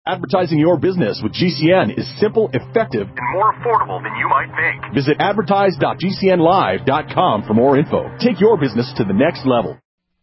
Advertising your business with GCN is simple, effective, and more affordable than you might think. Visit advertise.gcnlive.com for more info. Take your business to the next level.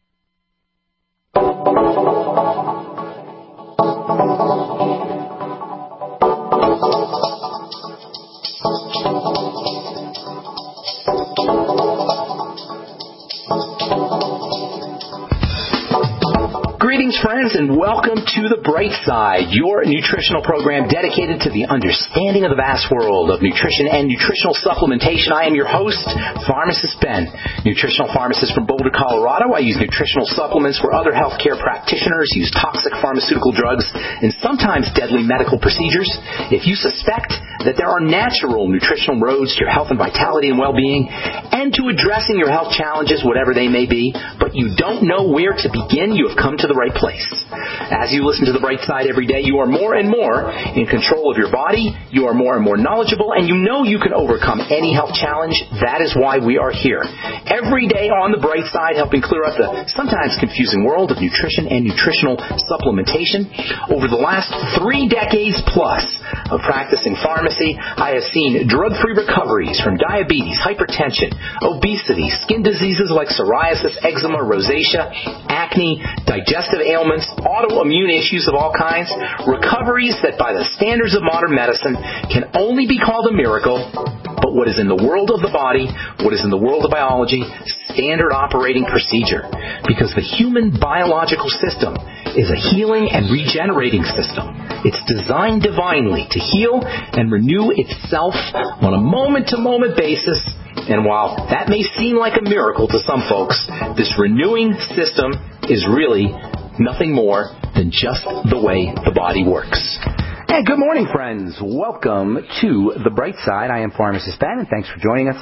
Greetings, friends, and welcome to The Bright Side, your nutritional program dedicated to the understanding of the vast world of nutrition and nutritional supplementation. I am your host, Pharmacist Ben, nutritional pharmacist from Boulder, Colorado. I use nutritional supplements where other healthcare practitioners use toxic pharmaceutical drugs and sometimes deadly medical procedures. If you suspect that there are natural nutritional roads to your health and vitality and well-being and to addressing your health challenges, whatever they may be, but you don't know where to begin, you have come to the right place. As you listen to The Bright Side every day, you are more and more in control of your body, you are more and more knowledgeable, and you know you can overcome any health challenge. That is why we are here. Every day on The Bright Side, helping clear up the sometimes confusing world of nutrition and nutritional supplementation. Over the last 3 decades plus of practicing pharmacy, I have seen drug-free recoveries from diabetes, hypertension, obesity, skin diseases like psoriasis, eczema, rosacea, acne, digestive ailments, autoimmune issues of all kinds, recoveries that by the standards of modern medicine can only be called a miracle, but what is in the world of the body, what is in the world of biology, standard operating procedure. Because the human biological system is a healing and regenerating system. It's designed divinely to heal and renew itself on a moment-to-moment basis. And while that may seem like a miracle to some folks, this renewing system is really nothing more than just the way the body works. And good morning, friends. Welcome to The Bright Side. I am Pharmacist Ben, and thanks for joining us.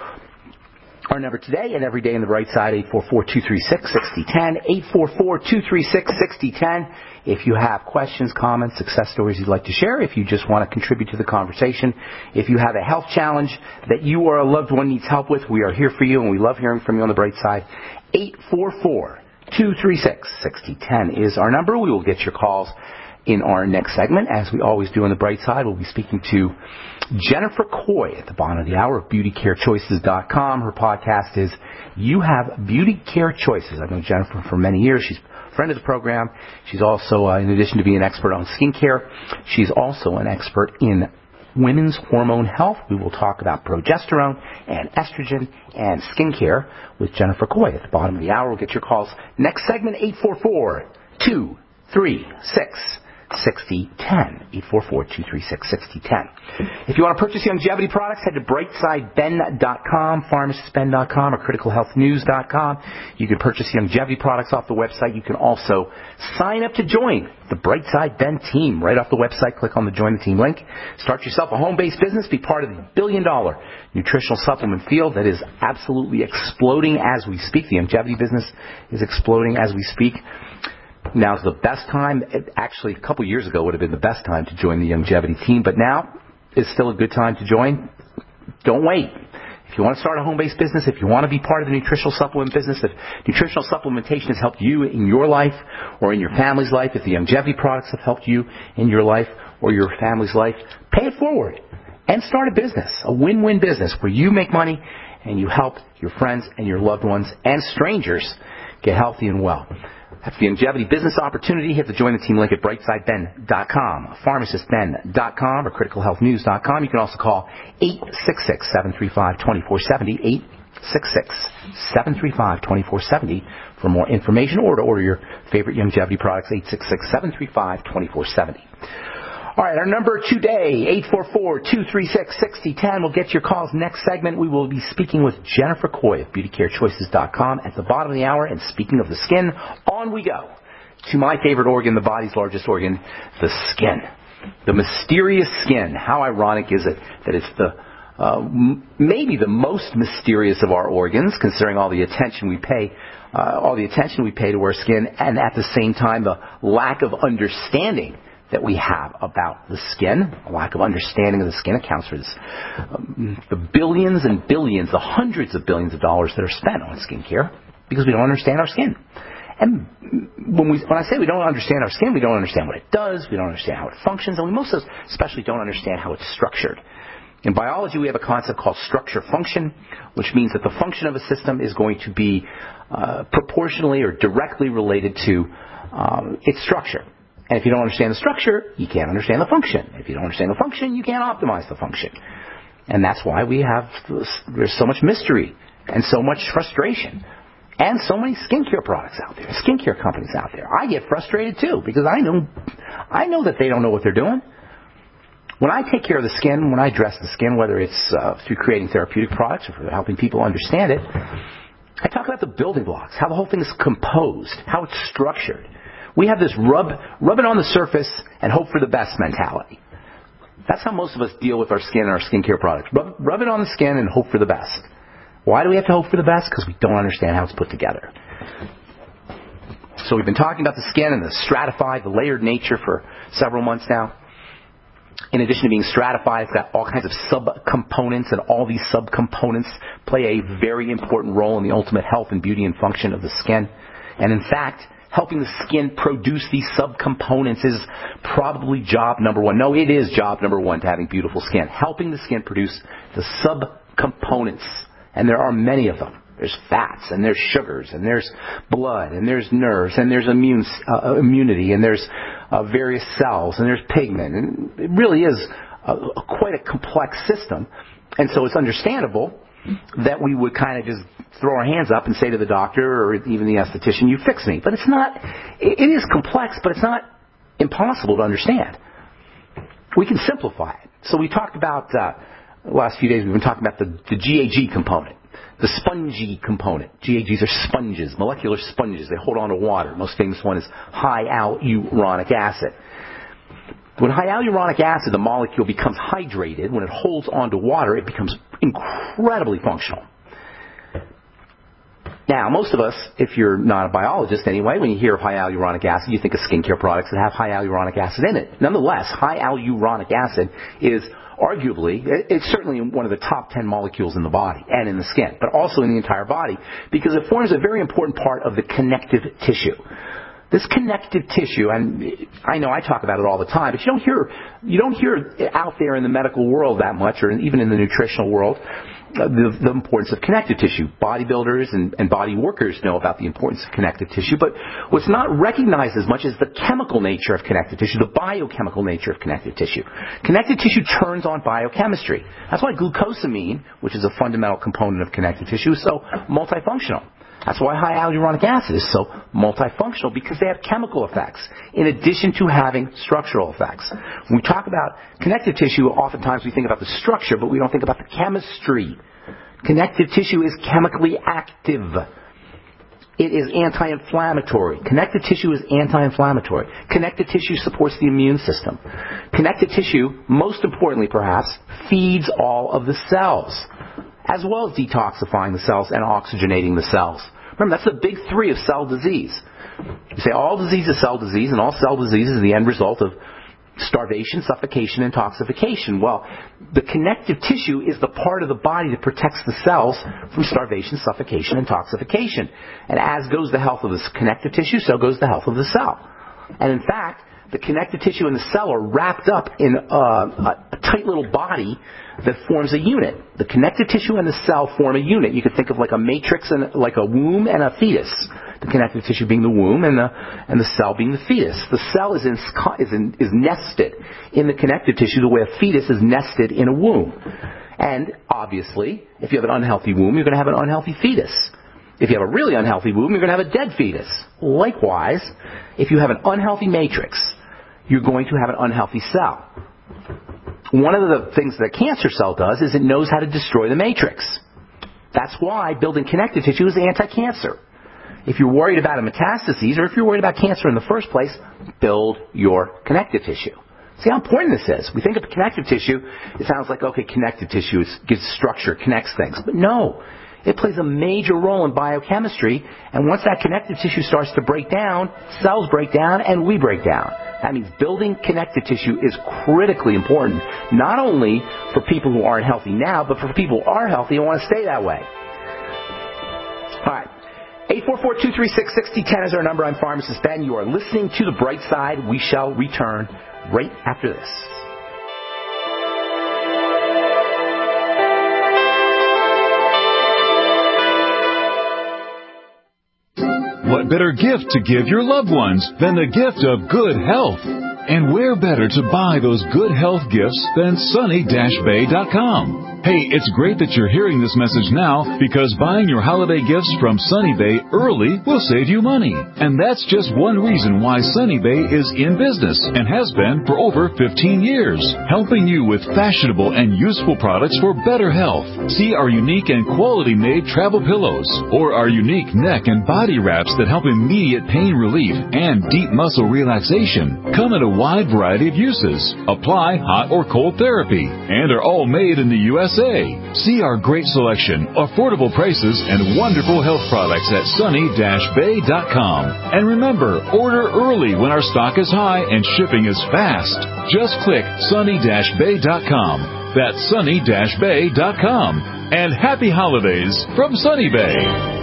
Our number today and every day in The Bright Side, 844-236-6010, 844-236-6010. If you have questions, comments, success stories you'd like to share, if you just want to contribute to the conversation, if you have a health challenge that you or a loved one needs help with, we are here for you, and we love hearing from you on The Bright Side. 844-236-6010 is our number. We will get your calls in our next segment. As we always do on The Bright Side, we'll be speaking to Jennifer Coy at the bottom of the hour of BeautyCareChoices.com. Her podcast is You Have Beauty Care Choices. I've known Jennifer for many years. She's a friend of the program. She's also, in addition to being an expert on skincare, she's also an expert in women's hormone health. We will talk about progesterone and estrogen and skincare with Jennifer Coy at the bottom of the hour. We'll get your calls next segment, 844-236-6010, 844-236-6010. If you want to purchase longevity products, head to brightsideben.com, pharmacistben.com, or criticalhealthnews.com. You can purchase longevity products off the website. You can also sign up to join the Brightside Ben team right off the website. Click on the Join the Team link. Start yourself a home-based business. Be part of the billion-dollar nutritional supplement field that is absolutely exploding as we speak. The longevity business is exploding as we speak. Now's the best time. Actually, a couple years ago would have been the best time to join the longevity team, but now is still a good time to join. Don't wait. If you want to start a home-based business, if you want to be part of the nutritional supplement business, if nutritional supplementation has helped you in your life or in your family's life, if the longevity products have helped you in your life or your family's life, pay it forward and start a business, a win-win business where you make money and you help your friends and your loved ones and strangers get healthy and well. That's the longevity business opportunity. Hit the Join the Team link at brightsideben.com, pharmacistben.com, or criticalhealthnews.com. You can also call 866-735-2470, 866-735-2470 for more information or to order your favorite longevity products, 866-735-2470. All right, our number today, 844-236-6010. We'll get your calls next segment. We will be speaking with Jennifer Coy of BeautyCareChoices.com at the bottom of the hour. And speaking of the skin, on we go to my favorite organ, the body's largest organ, the skin. The mysterious skin. How ironic is it that it's the maybe the most mysterious of our organs, considering all the attention we pay to our skin, and at the same time the lack of understanding that we have about the skin. A lack of understanding of the skin accounts for this. The billions and billions, the hundreds of billions of dollars that are spent on skincare because we don't understand our skin. And when I say we don't understand our skin, we don't understand what it does, we don't understand how it functions, and we most especially don't understand how it's structured. In biology, we have a concept called structure-function, which means that the function of a system is going to be proportionally or directly related to its structure. And if you don't understand the structure, you can't understand the function. If you don't understand the function, you can't optimize the function. And that's why there's so much mystery and so much frustration and so many skincare products out there, skincare companies out there. I get frustrated too because I know that they don't know what they're doing. When I take care of the skin, when I address the skin, whether it's through creating therapeutic products or for helping people understand it, I talk about the building blocks, how the whole thing is composed, how it's structured. We have this rub it on the surface and hope for the best mentality. That's how most of us deal with our skin and our skincare products. Rub it on the skin and hope for the best. Why do we have to hope for the best? Because we don't understand how it's put together. So we've been talking about the skin and the stratified, the layered nature for several months now. In addition to being stratified, it's got all kinds of subcomponents, and all these subcomponents play a very important role in the ultimate health and beauty and function of the skin. And in fact, helping the skin produce these subcomponents is probably job number one. No, it is job number one to having beautiful skin. Helping the skin produce the subcomponents. And there are many of them. There's fats, and there's sugars, and there's blood, and there's nerves, and there's immunity, and there's various cells, and there's pigment. And it really is quite a complex system. And so it's understandable that we would kind of just throw our hands up and say to the doctor or even the esthetician, you fix me. But it's not, it is complex, but it's not impossible to understand. We can simplify it. So we talked about, the last few days we've been talking about the GAG component, the spongy component. GAGs are sponges, molecular sponges. They hold on to water. Most famous one is high hyaluronic acid. When hyaluronic acid, the molecule becomes hydrated, when it holds onto water, it becomes incredibly functional. Now, most of us, if you're not a biologist anyway, when you hear of hyaluronic acid, you think of skincare products that have hyaluronic acid in it. Nonetheless, hyaluronic acid is arguably, it's certainly one of the top 10 molecules in the body and in the skin, but also in the entire body, because it forms a very important part of the connective tissue. This connective tissue, and I know I talk about it all the time, but you don't hear it out there in the medical world that much, or even in the nutritional world, the importance of connective tissue. Bodybuilders and body workers know about the importance of connective tissue, but what's not recognized as much is the chemical nature of connective tissue, the biochemical nature of connective tissue. Connective tissue turns on biochemistry. That's why glucosamine, which is a fundamental component of connective tissue, is so multifunctional. That's why hyaluronic acid is so multifunctional, because they have chemical effects in addition to having structural effects. When we talk about connective tissue, oftentimes we think about the structure, but we don't think about the chemistry. Connective tissue is chemically active. It is anti-inflammatory. Connective tissue is anti-inflammatory. Connective tissue supports the immune system. Connective tissue, most importantly perhaps, feeds all of the cells, as well as detoxifying the cells and oxygenating the cells. Remember, that's the big three of cell disease. You say all disease is cell disease, and all cell disease is the end result of starvation, suffocation, and toxification. Well, the connective tissue is the part of the body that protects the cells from starvation, suffocation, and toxification. And as goes the health of this connective tissue, so goes the health of the cell. And in fact, the connective tissue and the cell are wrapped up in a tight little body that forms a unit. The connective tissue and the cell form a unit. You could think of like a matrix and like a womb and a fetus. The connective tissue being the womb and the cell being the fetus. The cell is nested in the connective tissue the way a fetus is nested in a womb. And obviously, if you have an unhealthy womb, you're going to have an unhealthy fetus. If you have a really unhealthy womb, you're going to have a dead fetus. Likewise, if you have an unhealthy matrix, you're going to have an unhealthy cell. One of the things that a cancer cell does is it knows how to destroy the matrix. That's why building connective tissue is anti-cancer. If you're worried about a metastases, or if you're worried about cancer in the first place, build your connective tissue. See how important this is. We think of connective tissue, it sounds like, okay, connective tissue gives structure, connects things. But no, it plays a major role in biochemistry, and once that connective tissue starts to break down, cells break down, and we break down. That means building connective tissue is critically important, not only for people who aren't healthy now, but for people who are healthy and want to stay that way. All right. 844-236-6010 is our number. I'm Pharmacist Ben. You are listening to The Bright Side. We shall return right after this. What better gift to give your loved ones than the gift of good health? And where better to buy those good health gifts than sunny-bay.com? Hey, it's great that you're hearing this message now because buying your holiday gifts from Sunny Bay early will save you money. And that's just one reason why Sunny Bay is in business and has been for over 15 years, helping you with fashionable and useful products for better health. See our unique and quality-made travel pillows or our unique neck and body wraps that help immediate pain relief and deep muscle relaxation. Come in a wide variety of uses. Apply hot or cold therapy and are all made in the USA. See our great selection, affordable prices, and wonderful health products at sunny-bay.com. And remember, order early when our stock is high and shipping is fast. Just click sunny-bay.com. That's sunny-bay.com. And happy holidays from Sunny Bay.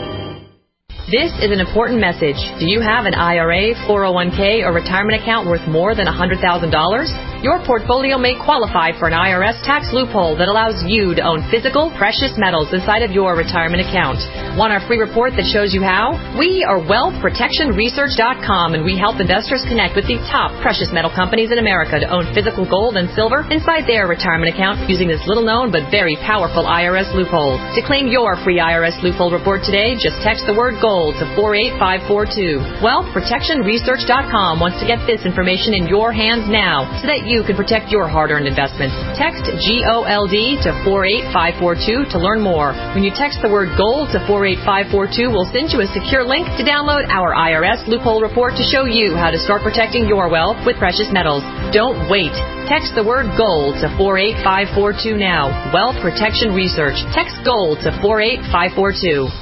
This is an important message. Do you have an IRA, 401k, or retirement account worth more than $100,000? Your portfolio may qualify for an IRS tax loophole that allows you to own physical, precious metals inside of your retirement account. Want our free report that shows you how? We are WealthProtectionResearch.com, and we help investors connect with the top precious metal companies in America to own physical gold and silver inside their retirement account using this little-known but very powerful IRS loophole. To claim your free IRS loophole report today, just text the word GOLD to 48542. WealthProtectionResearch.com wants to get this information in your hands now so that you can protect your hard-earned investments. Text GOLD to 48542 to learn more. When you text the word GOLD to 48542, we'll send you a secure link to download our IRS loophole report to show you how to start protecting your wealth with precious metals. Don't wait. Text the word GOLD to 48542 now. Wealth Protection Research. Text GOLD to 48542.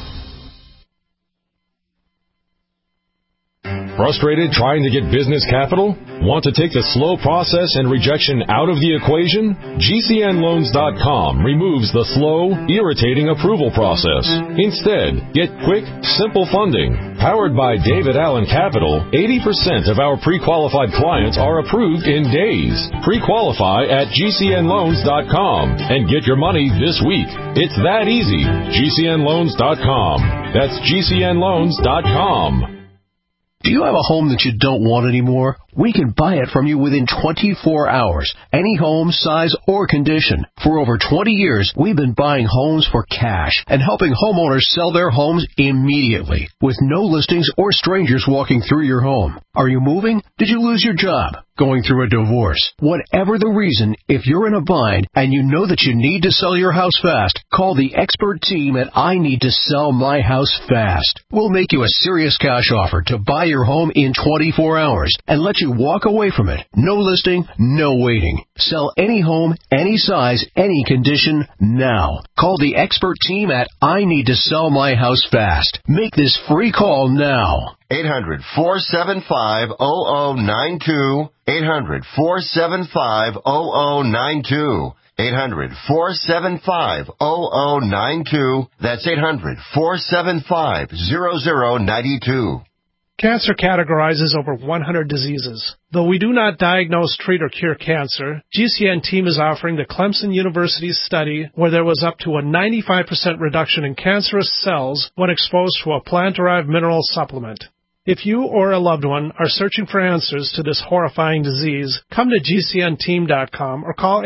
Frustrated trying to get business capital? Want to take the slow process and rejection out of the equation? GCNloans.com removes the slow, irritating approval process. Instead, get quick, simple funding. Powered by David Allen Capital, 80% of our pre-qualified clients are approved in days. Pre-qualify at GCNloans.com and get your money this week. It's that easy. GCNloans.com. That's GCNloans.com. Do you have a home that you don't want anymore? We can buy it from you within 24 hours. Any home, size, or condition. For over 20 years, we've been buying homes for cash and helping homeowners sell their homes immediately with no listings or strangers walking through your home. Are you moving? Did you lose your job? Going through a divorce? Whatever the reason, if you're in a bind and you know that you need to sell your house fast, call the expert team at I Need to Sell My House Fast. We'll make you a serious cash offer to buy your home in 24 hours and let you walk away from it. No listing, no waiting. Sell any home, any size, any condition, now. Call the expert team at I Need to Sell My House Fast. Make this free call now. 800-475-0092. 800-475-0092. 800-475-0092. That's 800-475-0092. Cancer categorizes over 100 diseases. Though we do not diagnose, treat, or cure cancer, GCN team is offering the Clemson University's study where there was up to a 95% reduction in cancerous cells when exposed to a plant-derived mineral supplement. If you or a loved one are searching for answers to this horrifying disease, come to GCNteam.com or call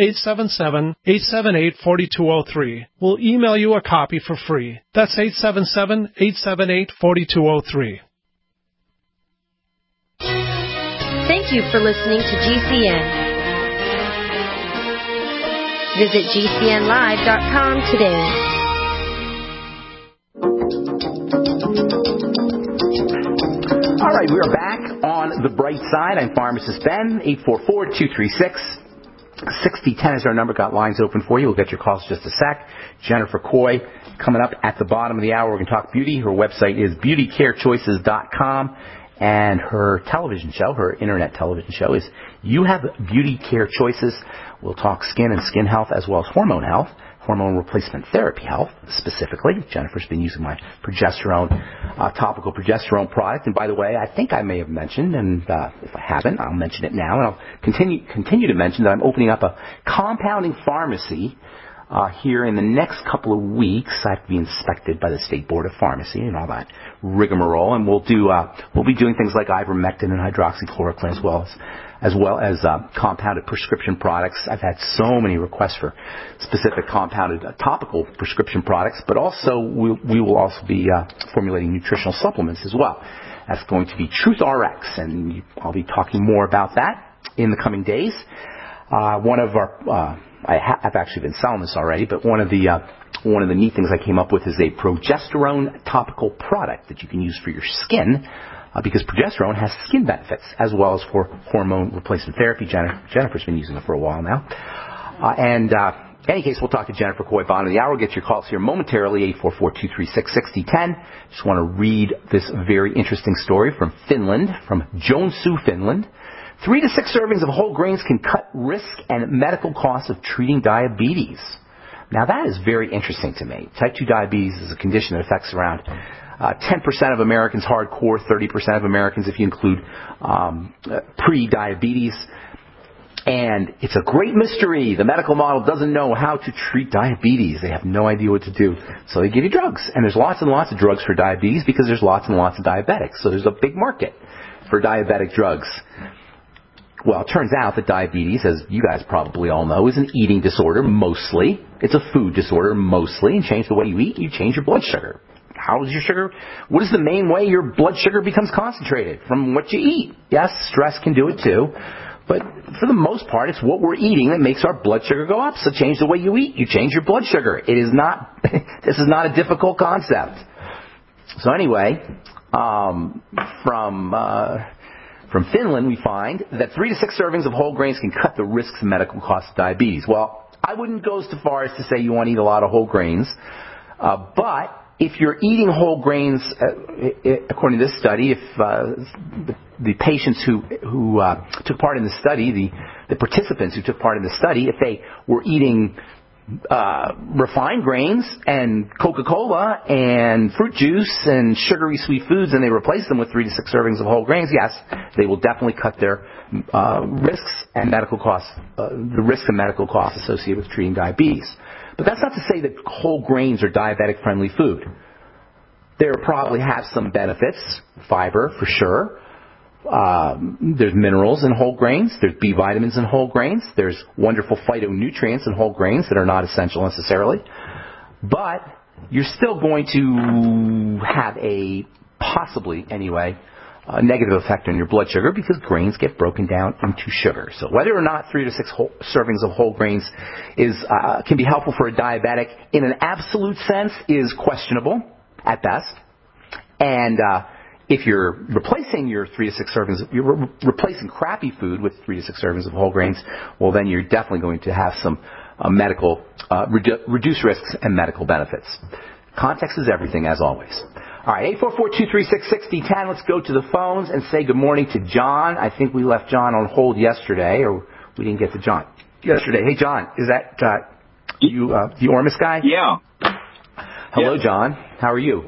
877-878-4203. We'll email you a copy for free. That's 877-878-4203. Thank you for listening to GCN. Visit GCNlive.com today. All right, we are back on The Bright Side. I'm Pharmacist Ben. 844-236-6010 is our number. Got lines open for you. We'll get your calls in just a sec. Jennifer Coy coming up at the bottom of the hour. We're going to talk beauty. Her website is beautycarechoices.com. And her television show, her internet television show, is You Have Beauty Care Choices. We'll talk skin and skin health as well as hormone health. hormone replacement therapy health specifically. Jennifer's been using my progesterone, topical progesterone product. And by the way, I think I may have mentioned, and if I haven't, I'll mention it now. And I'll continue to mention that I'm opening up a compounding pharmacy here in the next couple of weeks. I have to be inspected by the State Board of Pharmacy and all that rigmarole. And we'll be doing things like ivermectin and hydroxychloroquine as well as compounded prescription products. I've had so many requests for specific compounded topical prescription products, but also we will also be formulating nutritional supplements as well. That's going to be Truth RX, and I'll be talking more about that in the coming days. One of our I've actually been selling this already, but one of the neat things I came up with is a progesterone topical product that you can use for your skin, because progesterone has skin benefits as well as for hormone replacement therapy. Jennifer's been using it for a while now. In any case, we'll talk to Jennifer Coy Bond in the hour. We'll get your calls here momentarily, 844-236-6010. Just want to read this very interesting story from Finland, from Joensuu, Finland. 3 to 6 servings of whole grains can cut risk and medical costs of treating diabetes. Now, that is very interesting to me. Type 2 diabetes is a condition that affects around 10% of Americans hardcore, 30% of Americans if you include pre-diabetes. And it's a great mystery. The medical model doesn't know how to treat diabetes. They have no idea what to do. So they give you drugs. And there's lots and lots of drugs for diabetes because there's lots and lots of diabetics. So there's a big market for diabetic drugs. Well, it turns out that diabetes, as you guys probably all know, is an eating disorder mostly. It's a food disorder mostly. And change the way you eat, you change your blood sugar. How is your sugar? What is the main way your blood sugar becomes concentrated? From what you eat. Yes, stress can do it too. But for the most part, it's what we're eating that makes our blood sugar go up. So change the way you eat, you change your blood sugar. It is not, this is not a difficult concept. So anyway, from Finland, we find that 3 to 6 servings of whole grains can cut the risks and medical costs of diabetes. Well, I wouldn't go so far as to say you want to eat a lot of whole grains, but if you're eating whole grains, according to this study, if the patients who took part in the study, the participants who took part in the study, if they were eating refined grains and Coca-Cola and fruit juice and sugary sweet foods, and they replace them with 3 to 6 servings of whole grains, yes, they will definitely cut their risks and medical costs, the risks and medical costs associated with treating diabetes. But that's not to say that whole grains are diabetic-friendly food. They probably have some benefits, fiber for sure. There's minerals in whole grains. There's B vitamins in whole grains. There's wonderful phytonutrients in whole grains that are not essential necessarily. But you're still going to have possibly anyway, a negative effect on your blood sugar because grains get broken down into sugar. So whether or not 3 to 6 servings of whole grains can be helpful for a diabetic in an absolute sense is questionable at best. And if you're replacing your 3 to 6 servings, you're replacing crappy food with 3 to 6 servings of whole grains, well then you're definitely going to have some reduced risks and medical benefits. Context is everything, as always. All right, 844-236-6010. Let's go to the phones and say good morning to John. I think we left John on hold yesterday, or we didn't get to John yesterday. Hey, John, is that you, the Ormus guy? Yeah. Hello, John. How are you?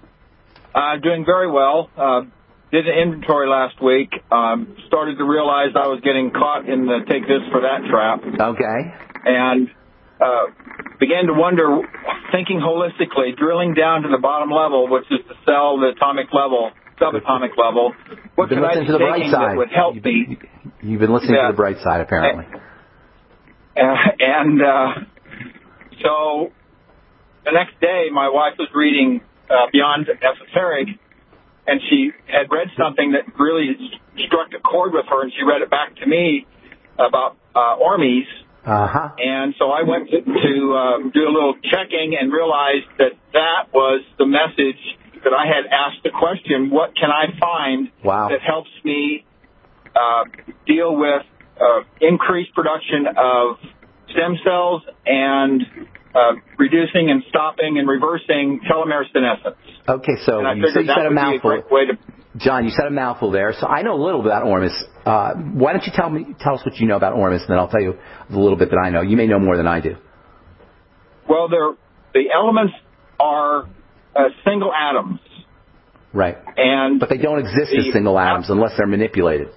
Doing very well. Did an inventory last week. Started to realize I was getting caught in the take this for that trap. Okay. And began to wonder, thinking holistically, drilling down to the bottom level, which is the cell, the atomic level, subatomic level. What could I be taking that would help me? You've been listening to the bright side, apparently. So the next day, my wife was reading Beyond Esoteric, and she had read something that really struck a chord with her, and she read it back to me about Ormes. Uh-huh. And so I went to do a little checking and realized that was the message that I had asked the question, what can I find that helps me deal with increased production of stem cells and reducing and stopping and reversing telomere senescence. Okay, so you said a mouthful. John, you said a mouthful there. So I know a little bit about Ormus. Why don't you tell us what you know about Ormus, and then I'll tell you a little bit that I know. You may know more than I do. Well, the elements are single atoms. Right. But they don't exist as single atoms unless they're manipulated.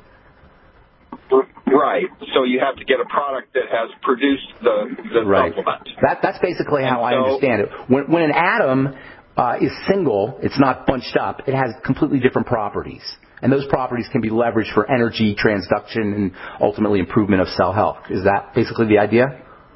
Right. So you have to get a product that has produced the supplement. That's basically how I understand it. When an atom is single, it's not bunched up, it has completely different properties. And those properties can be leveraged for energy transduction and ultimately improvement of cell health. Is that basically the idea?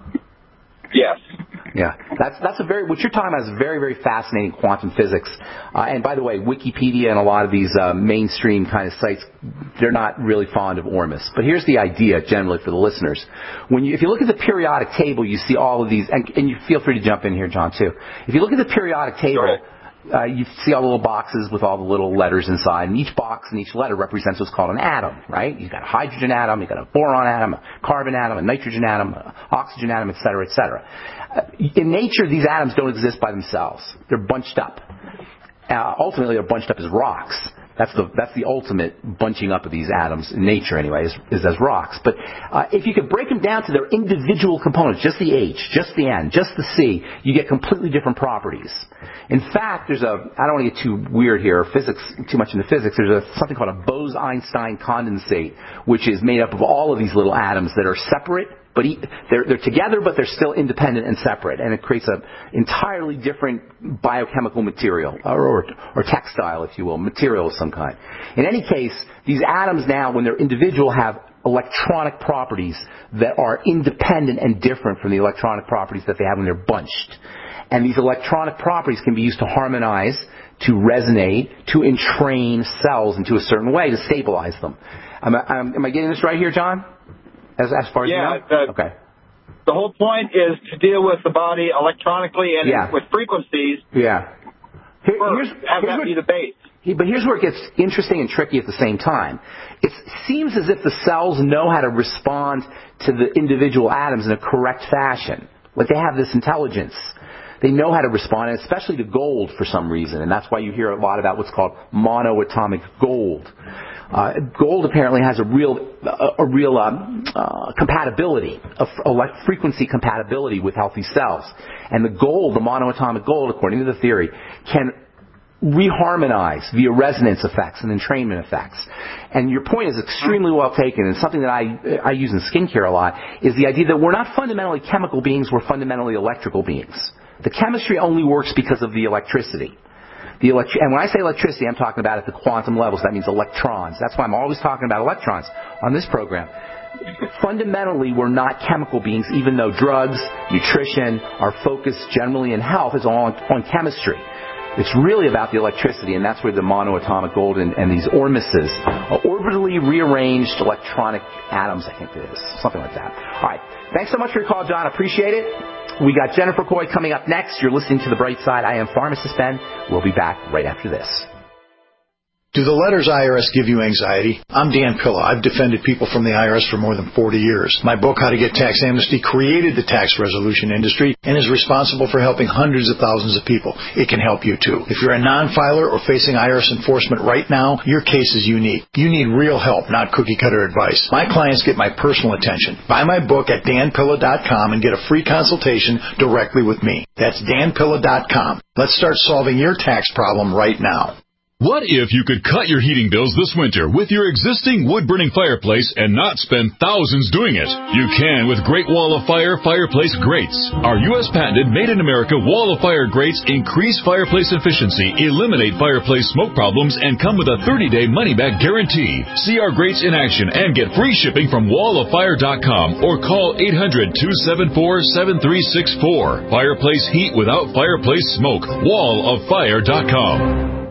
Yes. Yeah, that's what you're talking about is very, very fascinating quantum physics. And by the way, Wikipedia and a lot of these mainstream kind of sites, they're not really fond of Ormus. But here's the idea generally for the listeners. If you look at the periodic table, you see all of these, and you feel free to jump in here, John, too. If you look at the periodic table, you see all the little boxes with all the little letters inside, and each box and each letter represents what's called an atom, right? You've got a hydrogen atom, you've got a boron atom, a carbon atom, a nitrogen atom, an oxygen atom, et cetera, et cetera. In nature, these atoms don't exist by themselves. They're bunched up. Ultimately, they're bunched up as rocks. That's the ultimate bunching up of these atoms in nature, anyway, is as rocks. But if you could break them down to their individual components, just the H, just the N, just the C, you get completely different properties. In fact, I don't want to get too weird here, too much into physics. There's something called a Bose-Einstein condensate, which is made up of all of these little atoms that are separate, but they're together, but they're still independent and separate, and it creates an entirely different biochemical material, or textile, if you will, material of some kind. In any case, these atoms now, when they're individual, have electronic properties that are independent and different from the electronic properties that they have when they're bunched. And these electronic properties can be used to harmonize, to resonate, to entrain cells into a certain way, to stabilize them. Am I getting this right here, John? As far as you know? Okay. The whole point is to deal with the body electronically and with frequencies. Yeah. Have that be the base. But here's where it gets interesting and tricky at the same time. It seems as if the cells know how to respond to the individual atoms in a correct fashion. Like they have this intelligence. They know how to respond, and especially to gold for some reason. And that's why you hear a lot about what's called monoatomic gold. Gold apparently has a real compatibility, frequency compatibility with healthy cells. And the monoatomic gold, according to the theory, can reharmonize via resonance effects and entrainment effects. And your point is extremely well taken, and something that I use in skincare a lot is the idea that we're not fundamentally chemical beings, we're fundamentally electrical beings. The chemistry only works because of the electricity. And when I say electricity, I'm talking about at the quantum levels. That means electrons. That's why I'm always talking about electrons on this program. Fundamentally, we're not chemical beings, even though drugs, nutrition, our focus generally in health is on chemistry. It's really about the electricity, and that's where the monoatomic gold and these Ormuses, orbitally rearranged electronic atoms, I think it is. Something like that. All right. Thanks so much for your call, John. Appreciate it. We got Jennifer Coy coming up next. You're listening to The Bright Side. I am Pharmacist Ben. We'll be back right after this. Do the letters IRS give you anxiety? I'm Dan Pilla. I've defended people from the IRS for more than 40 years. My book, How to Get Tax Amnesty, created the tax resolution industry and is responsible for helping hundreds of thousands of people. It can help you, too. If you're a non-filer or facing IRS enforcement right now, your case is unique. You need real help, not cookie-cutter advice. My clients get my personal attention. Buy my book at danpilla.com and get a free consultation directly with me. That's danpilla.com. Let's start solving your tax problem right now. What if you could cut your heating bills this winter with your existing wood-burning fireplace and not spend thousands doing it? You can with Great Wall of Fire fireplace grates. Our U.S. patented made-in-America Wall of Fire grates increase fireplace efficiency, eliminate fireplace smoke problems, and come with a 30-day money-back guarantee. See our grates in action and get free shipping from walloffire.com or call 800-274-7364. Fireplace heat without fireplace smoke. walloffire.com.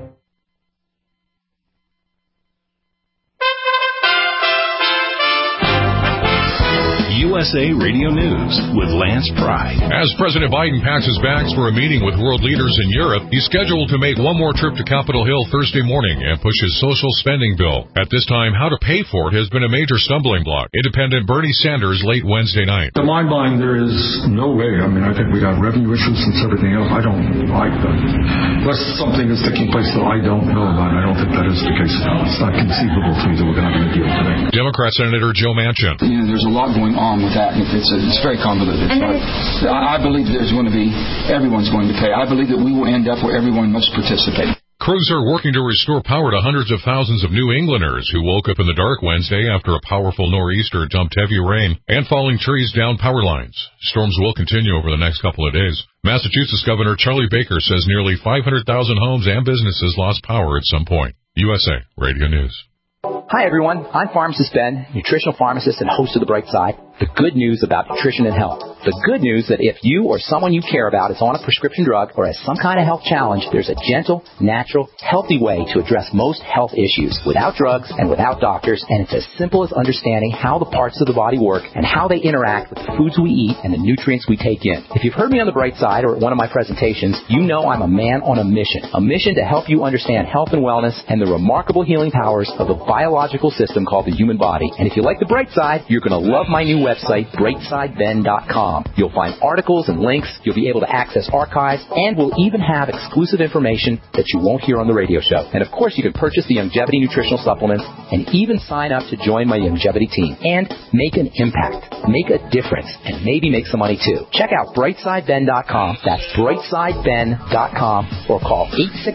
USA Radio News with Lance Pry. As President Biden packs his bags for a meeting with world leaders in Europe, he's scheduled to make one more trip to Capitol Hill Thursday morning and push his social spending bill. At this time, how to pay for it has been a major stumbling block. Independent Bernie Sanders late Wednesday night. To my mind, there is no way. I mean, I think we got revenue issues and everything else. I don't like that. Unless something is taking place that I don't know about. I don't think that is the case. It's not conceivable to me that we're going to have a deal today. Democrat Senator Joe Manchin. There's a lot going on with that. It's very convoluted. But I believe everyone's going to pay. I believe that we will end up where everyone must participate. Crews are working to restore power to hundreds of thousands of New Englanders who woke up in the dark Wednesday after a powerful nor'easter dumped heavy rain and falling trees down power lines. Storms will continue over the next couple of days. Massachusetts Governor Charlie Baker says nearly 500,000 homes and businesses lost power at some point. USA Radio News. Hi, everyone. I'm Pharmacist Ben, nutritional pharmacist and host of The Bright Side. The good news about nutrition and health. The good news that if you or someone you care about is on a prescription drug or has some kind of health challenge, there's a gentle, natural, healthy way to address most health issues without drugs and without doctors, and it's as simple as understanding how the parts of the body work and how they interact with the foods we eat and the nutrients we take in. If you've heard me on The Bright Side or at one of my presentations, you know I'm a man on a mission to help you understand health and wellness and the remarkable healing powers of the biological system called the human body. And if you like The Bright Side, you're going to love my new website, brightsideben.com. You'll find articles and links, you'll be able to access archives, and we'll even have exclusive information that you won't hear on the radio show. And of course, you can purchase the Youngevity nutritional supplements and even sign up to join my Youngevity team and make an impact, make a difference, and maybe make some money too. Check out brightsideben.com. That's brightsideben.com, or call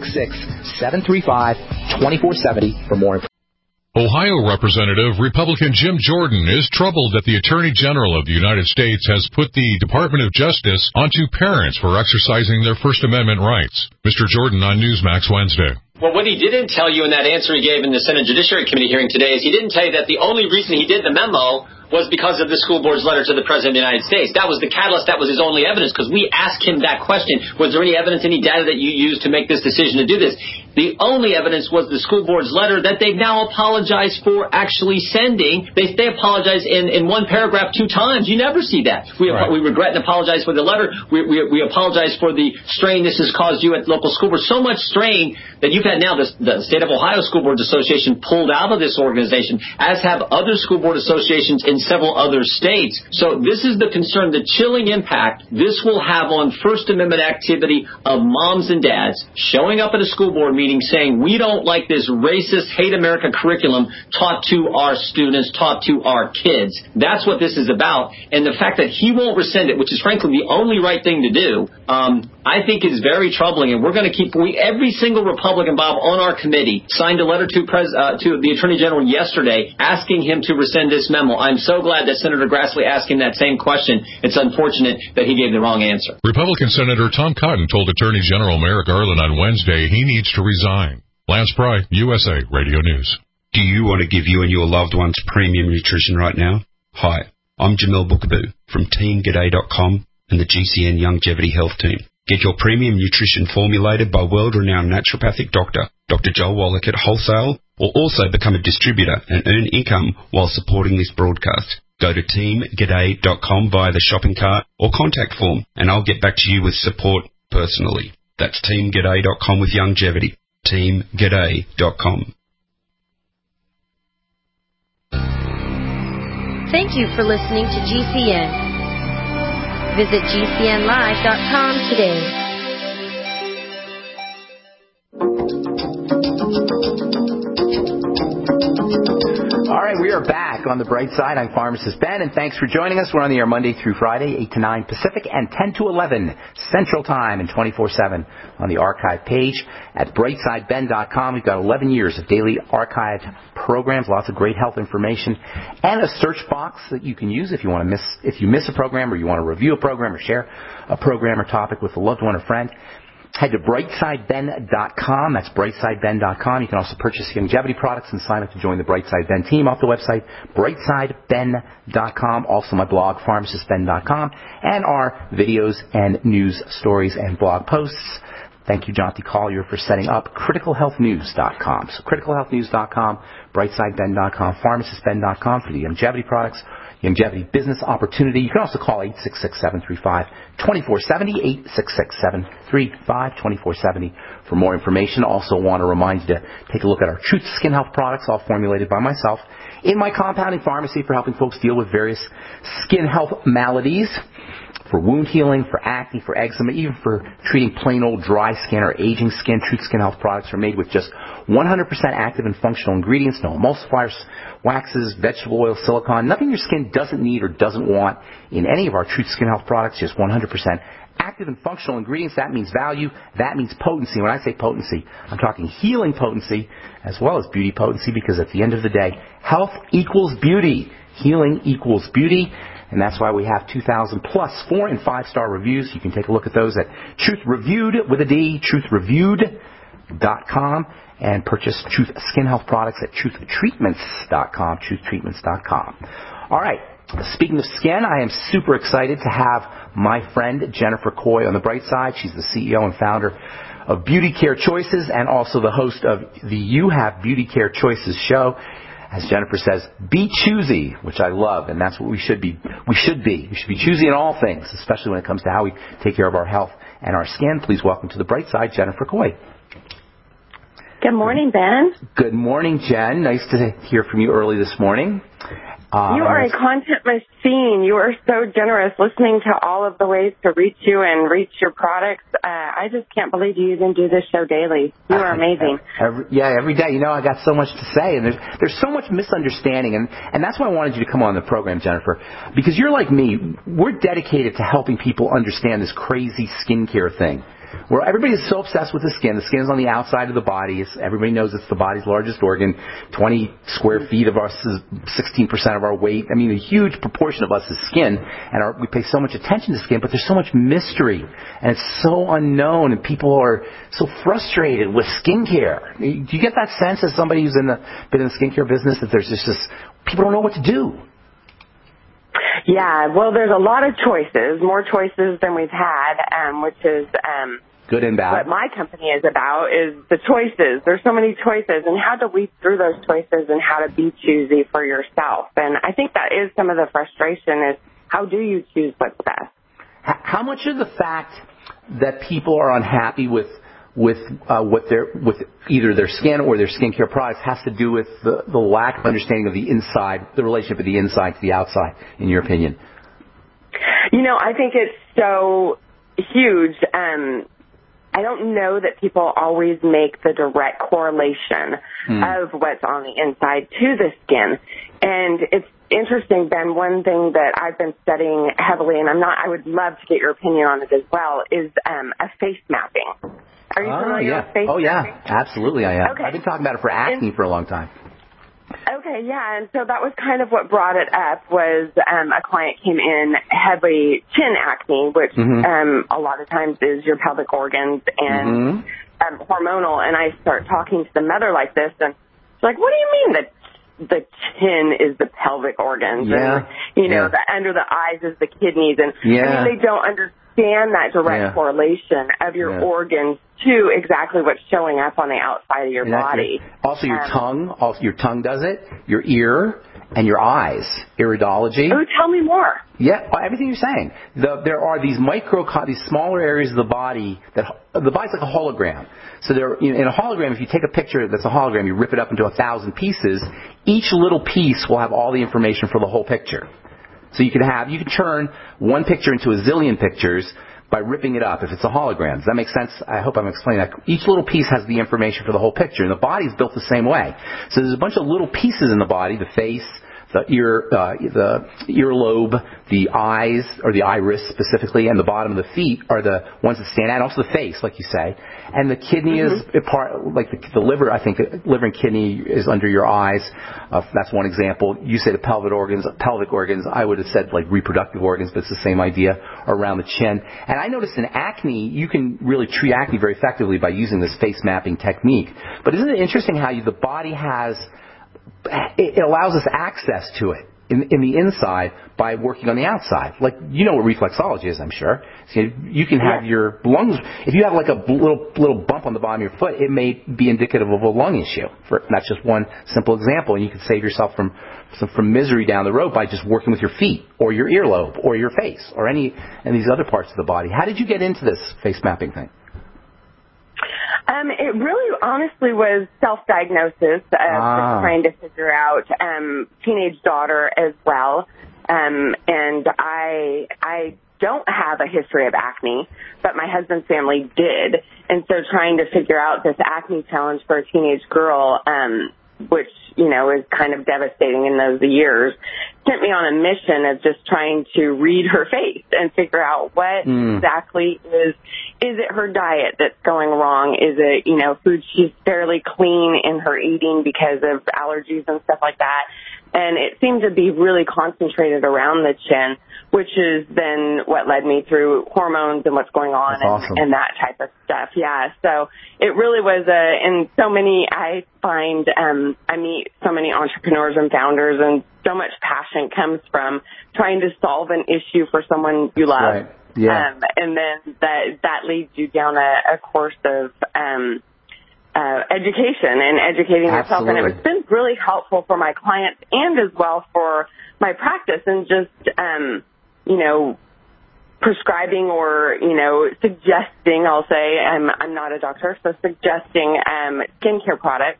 866-735-2470 for more information. Ohio Representative Republican Jim Jordan is troubled that the Attorney General of the United States has put the Department of Justice onto parents for exercising their First Amendment rights. Mr. Jordan on Newsmax Wednesday. Well, what he didn't tell you in that answer he gave in the Senate Judiciary Committee hearing today is he didn't tell you that the only reason he did the memo was because of the school board's letter to the President of the United States. That was the catalyst. That was his only evidence, because we asked him that question. Was there any evidence, any data that you used to make this decision to do this? The only evidence was the school board's letter that they've now apologized for actually sending. They apologize in one paragraph 2 times. You never see that. We regret and apologize for the letter. We apologize for the strain this has caused you at local school board. So much strain that you've had now the State of Ohio School Boards Association pulled out of this organization, as have other school board associations in several other states. So this is the concern, the chilling impact this will have on First Amendment activity of moms and dads showing up at a school board meeting saying, we don't like this racist, hate America curriculum taught to our students, taught to our kids. That's what this is about. And the fact that he won't rescind it, which is frankly the only right thing to do, I think is very troubling. And we're going to keep, every single Republican, Bob, on our committee signed a letter to the Attorney General yesterday asking him to rescind this memo. I'm so glad that Senator Grassley asked him that same question. It's unfortunate that he gave the wrong answer. Republican Senator Tom Cotton told Attorney General Merrick Garland on Wednesday he needs to resign. Lance Pry, USA Radio News. Do you want to give you and your loved ones premium nutrition right now? Hi, I'm Jamil Bookaboo from TeamGaday.com and the GCN Youngevity Health Team. Get your premium nutrition formulated by world-renowned naturopathic doctor, Dr. Joel Wallach at wholesale, or also become a distributor and earn income while supporting this broadcast. Go to TeamGaday.com via the shopping cart or contact form, and I'll get back to you with support personally. That's TeamGaday.com with Youngevity. TeamGaday.com. Thank you for listening to GCN. Visit GCNlive.com today. All right, we are back on The Bright Side. I'm Pharmacist Ben, and thanks for joining us. We're on the air Monday through Friday, 8 to 9 Pacific and 10 to 11 Central Time, and 24/7 on the archive page at brightsideben.com. We've got 11 years of daily archived programs, lots of great health information, and a search box that you can use if you want to if you miss a program, or you want to review a program or share a program or topic with a loved one or friend. Head to brightsideben.com. That's brightsideben.com. You can also purchase Youngevity products and sign up to join the Brightside Ben team off the website, brightsideben.com. Also my blog, pharmacistben.com, and our videos and news stories and blog posts. Thank you, Jonty Collier, for setting up criticalhealthnews.com. So criticalhealthnews.com, brightsideben.com, pharmacistben.com for the Youngevity products, Youngevity business opportunity. You can also call 866-735-2470, 866-735-2470 for more information. Also want to remind you to take a look at our Truth Skin Health products, all formulated by myself in my compounding pharmacy for helping folks deal with various skin health maladies. for wound healing, for acne, for eczema, even for treating plain old dry skin or aging skin. Truth Skin Health products are made with just 100% active and functional ingredients, no emulsifiers, waxes, vegetable oil, silicone, nothing your skin doesn't need or doesn't want in any of our Truth Skin Health products, just 100% active and functional ingredients. That means value. That means potency. When I say potency, I'm talking healing potency as well as beauty potency, because at the end of the day, health equals beauty. Healing equals beauty. And that's why we have 2,000 plus 4- and 5-star reviews. You can take a look at those at Truth Reviewed with a D, truthreviewed.com, and purchase Truth Skin Health products at truthtreatments.com, truthtreatments.com. All right. Speaking of skin, I am super excited to have my friend Jennifer Coy on the bright side. She's the CEO and founder of Beauty Care Choices and also the host of the You Have Beauty Care Choices show. As Jennifer says, be choosy, which I love, and that's what we should be. We should be choosy in all things, especially when it comes to how we take care of our health and our skin. Please welcome to the bright side, Jennifer Coy. Good morning, Ben. Good morning, Jen. Nice to hear from you early this morning. You are a content machine. You are so generous listening to all of the ways to reach you and reach your products. I just can't believe you even do this show daily. You are amazing. Every day. You know, I got so much to say, and there's so much misunderstanding, and that's why I wanted you to come on the program, Jennifer, because you're like me. We're dedicated to helping people understand this crazy skincare thing. Where everybody is so obsessed with the skin. The skin is on the outside of the body. Everybody knows it's the body's largest organ. 20 square feet of us is 16% of our weight. I mean, a huge proportion of us is skin, and we pay so much attention to skin, but there's so much mystery, and it's so unknown, and people are so frustrated with skincare. Do you get that sense as somebody who's been in the skincare business that there's just people don't know what to do? Yeah, well, there's a lot of choices, more choices than we've had, which is good and bad. What my company is about is the choices. There's so many choices, and how to weed through those choices and how to be choosy for yourself. And I think that is some of the frustration is how do you choose what's best? How much of the fact that people are unhappy with either their skin or their skincare products has to do with the lack of understanding of the inside, the relationship of the inside to the outside, in your opinion? You know, I think it's so huge. I don't know that people always make the direct correlation of what's on the inside to the skin. And it's interesting, Ben, one thing that I've been studying heavily, and I would love to get your opinion on it as well, is a face mapping. Are you familiar with face mapping? Yeah, absolutely I am. Okay. I've been talking about it for acne for a long time. Okay, yeah, and so that was kind of what brought it up was a client came in heavy chin acne, which a lot of times is your pelvic organs and hormonal, and I start talking to the mother like this, and she's like, what do you mean that the chin is the pelvic organs? Yeah. And, the under the eyes is the kidneys, and I mean, they don't understand that direct correlation of your organs to exactly what's showing up on the outside of your body. Also, your tongue does it, your ear, and your eyes, iridology. Oh, tell me more. Yeah, everything you're saying. There are these these smaller areas of the body that the body's like a hologram. So in a hologram, if you take a picture that's a hologram, you rip it up into 1,000 pieces. Each little piece will have all the information for the whole picture. So you can turn one picture into a zillion pictures by ripping it up if it's a hologram. Does that make sense? I hope I'm explaining that. Each little piece has the information for the whole picture, and the body's built the same way. So there's a bunch of little pieces in the body, the face, the earlobe, the eyes, or the iris specifically, and the bottom of the feet are the ones that stand out, and also the face, like you say. And the kidney is part, like the liver, I think the liver and kidney is under your eyes. That's one example. You say the pelvic organs. I would have said like reproductive organs, but it's the same idea around the chin. And I noticed in acne, you can really treat acne very effectively by using this face mapping technique. But isn't it interesting how the body it allows us access to it in the inside by working on the outside. Like, you know what reflexology is, I'm sure. So you can have your lungs, if you have like a little bump on the bottom of your foot, it may be indicative of a lung issue. That's just one simple example. And you can save yourself from misery down the road by just working with your feet or your earlobe or your face or any of these other parts of the body. How did you get into this face mapping thing? It really honestly was self-diagnosis, just trying to figure out teenage daughter as well. And I don't have a history of acne, but my husband's family did. And so trying to figure out this acne challenge for a teenage girl, which, you know, is kind of devastating in those years, sent me on a mission of just trying to read her face and figure out what exactly is it her diet that's going wrong? Is it, you know, food she's fairly clean in her eating because of allergies and stuff like that? And it seemed to be really concentrated around the chin, which is then what led me through hormones and what's going on and that type of stuff. Yeah. So it really was and so many, I find, I meet so many entrepreneurs and founders, and so much passion comes from trying to solve an issue for someone you love. Right. Yeah. And then that leads you down a course of, education and educating yourself. And it's been really helpful for my clients and as well for my practice, and just, you know, prescribing or, you know, suggesting, I'll say, I'm not a doctor, so suggesting, skincare products,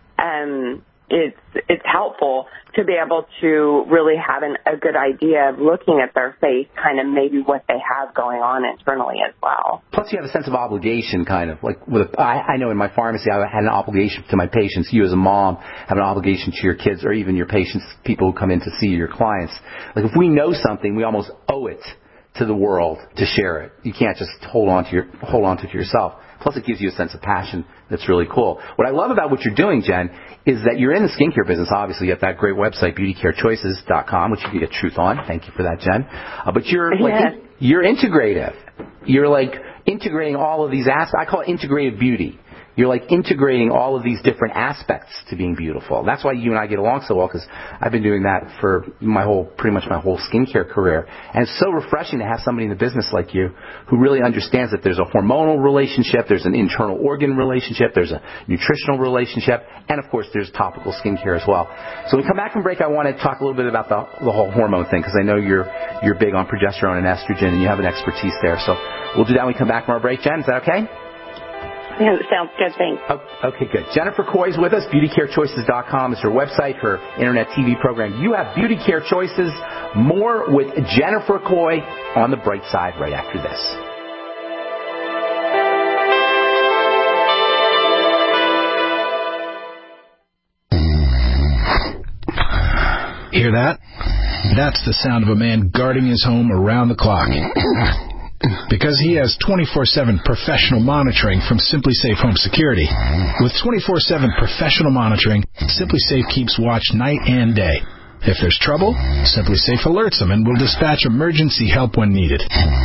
it's helpful to be able to really have a good idea of looking at their face, kind of maybe what they have going on internally as well. Plus, you have a sense of obligation, kind of like I know in my pharmacy, I had an obligation to my patients. You, as a mom, have an obligation to your kids, or even your patients, people who come in to see your clients. Like, if we know something, we almost owe it to the world to share it. You can't just hold on to it yourself. Plus, it gives you a sense of passion that's really cool. What I love about what you're doing, Jen, is that you're in the skincare business. Obviously, you have that great website, beautycarechoices.com, which you can get truth on. Thank you for that, Jen. But you're you're integrative. You're like integrating all of these aspects. I call it integrative beauty. You're like integrating all of these different aspects to being beautiful. That's why you and I get along so well, because I've been doing that for pretty much my whole skincare career. And it's so refreshing to have somebody in the business like you who really understands that there's a hormonal relationship, there's an internal organ relationship, there's a nutritional relationship, and of course there's topical skincare as well. So when we come back from break, I want to talk a little bit about the whole hormone thing, because I know you're big on progesterone and estrogen, and you have an expertise there. So we'll do that when we come back from our break. Jen, is that okay? Yeah, that sounds good, thanks. Okay, good. Jennifer Coy's with us. BeautyCareChoices.com is her website, her internet TV program. You have Beauty Care Choices. More with Jennifer Coy on the bright side right after this. Hear that? That's the sound of a man guarding his home around the clock. Because he has 24/7 professional monitoring from SimpliSafe Home Security. With 24/7 professional monitoring, SimpliSafe keeps watch night and day. If there's trouble, SimpliSafe alerts them and will dispatch emergency help when needed.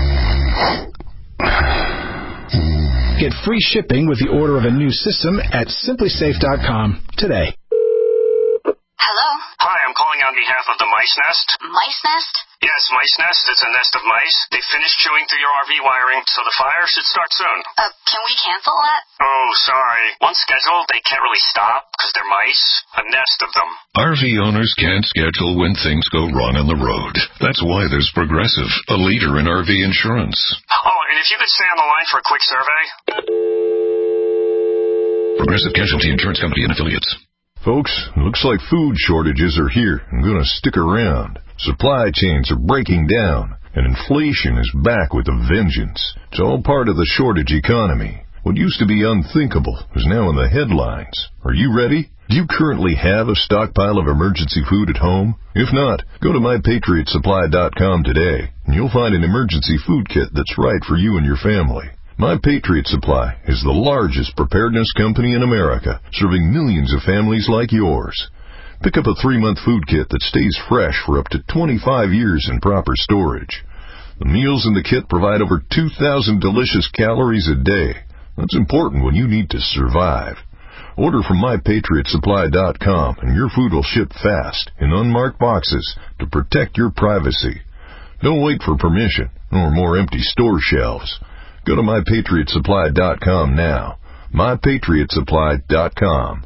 Get free shipping with the order of a new system at SimpliSafe.com today. Hello? Hi, I'm calling on behalf of the Mice Nest. Mice Nest? Yes, Mice Nest. It's a nest of mice. They finished chewing through your RV wiring, so the fire should start soon. Can we cancel that? Oh, sorry. Once scheduled, they can't really stop because they're mice. A nest of them. RV owners can't schedule when things go wrong on the road. That's why there's Progressive, a leader in RV insurance. Oh, and if you could stay on the line for a quick survey. Progressive Casualty Insurance Company and Affiliates. Folks, looks like food shortages are here and going to stick around. Supply chains are breaking down, and inflation is back with a vengeance. It's all part of the shortage economy. What used to be unthinkable is now in the headlines. Are you ready? Do you currently have a stockpile of emergency food at home? If not, go to MyPatriotSupply.com today, and you'll find an emergency food kit that's right for you and your family. My Patriot Supply is the largest preparedness company in America, serving millions of families like yours. Pick up a 3-month food kit that stays fresh for up to 25 years in proper storage. The meals in the kit provide over 2,000 delicious calories a day. That's important when you need to survive. Order from MyPatriotSupply.com and your food will ship fast in unmarked boxes to protect your privacy. Don't wait for permission or more empty store shelves. Go to MyPatriotSupply.com now. MyPatriotSupply.com.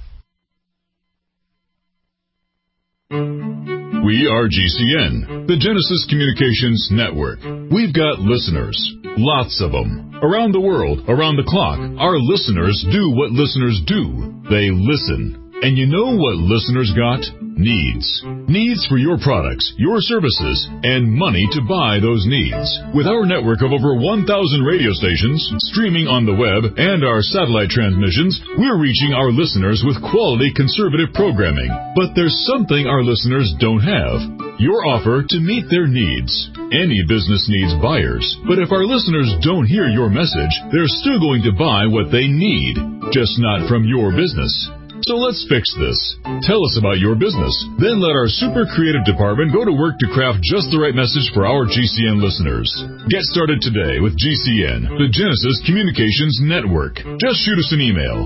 We are GCN, the Genesis Communications Network. We've got listeners, lots of them. Around the world, around the clock, our listeners do what listeners do. They listen. And you know what listeners got? Needs. Needs for your products, your services, and money to buy those needs. With our network of over 1,000 radio stations, streaming on the web, and our satellite transmissions, we're reaching our listeners with quality conservative programming. But there's something our listeners don't have. Your offer to meet their needs. Any business needs buyers, but if our listeners don't hear your message, they're still going to buy what they need, just not from your business. So let's fix this. Tell us about your business. Then let our super creative department go to work to craft just the right message for our GCN listeners. Get started today with GCN, the Genesis Communications Network. Just shoot us an email.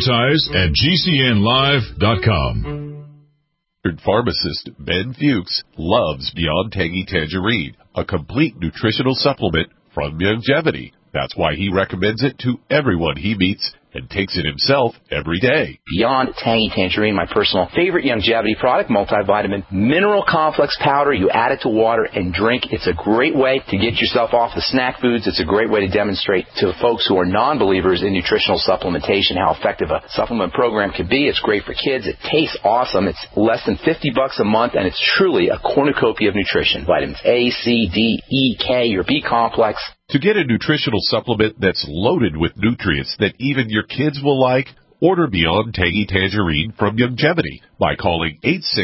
Advertise@gcnlive.com. Pharmacist Ben Fuchs loves Beyond Tangy Tangerine, a complete nutritional supplement from Youngevity. That's why he recommends it to everyone he meets and takes it himself every day. Beyond Tangy Tangerine, my personal favorite Youngevity product, multivitamin mineral complex powder. You add it to water and drink. It's a great way to get yourself off the snack foods. It's a great way to demonstrate to folks who are non-believers in nutritional supplementation how effective a supplement program can be. It's great for kids. It tastes awesome. It's less than $50 a month, and it's truly a cornucopia of nutrition. Vitamins A, C, D, E, K, your B complex. To get a nutritional supplement that's loaded with nutrients that even your kids will like, order Beyond Tangy Tangerine from Youngevity by calling